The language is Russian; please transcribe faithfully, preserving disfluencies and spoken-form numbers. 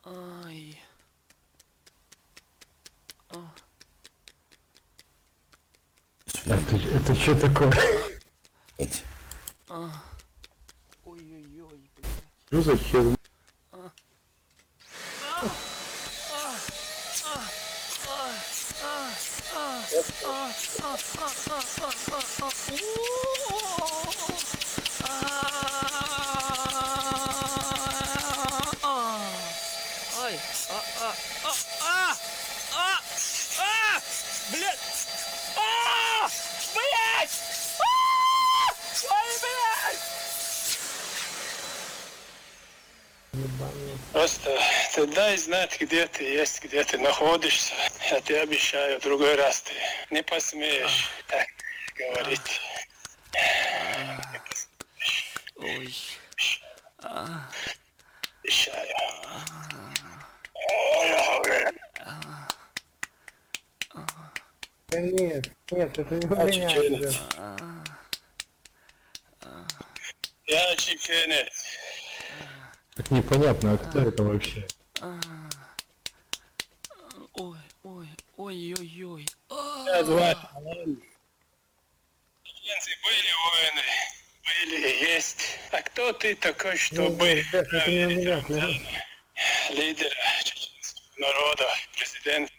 Ай. А. Это, это что такое? А. Ой-ой-ой, блядь. Что за херня? А. А. А. А. А. А. А. А. А. А. А. А. А. Ай. А. А. А. А. А. А. Блядь. А. Блядь. А. Ой, блядь. Просто ты дай знать, где ты есть, где ты находишься. Я тебе обещаю, в другой раз ты не посмеешь так говорить. Не посмеешь. Ой. А. Обещаю. Да нет, нет, это не у А меня. чеченец. это- Я чеченец. Так непонятно, а кто это вообще? Ой, ой, ой-ой-ой. Меня звать Алан. Чеченцы были воины, были и есть. А кто ты такой, Не, чтобы не, ребят, это не у меня. лидера чеченского народа, президент?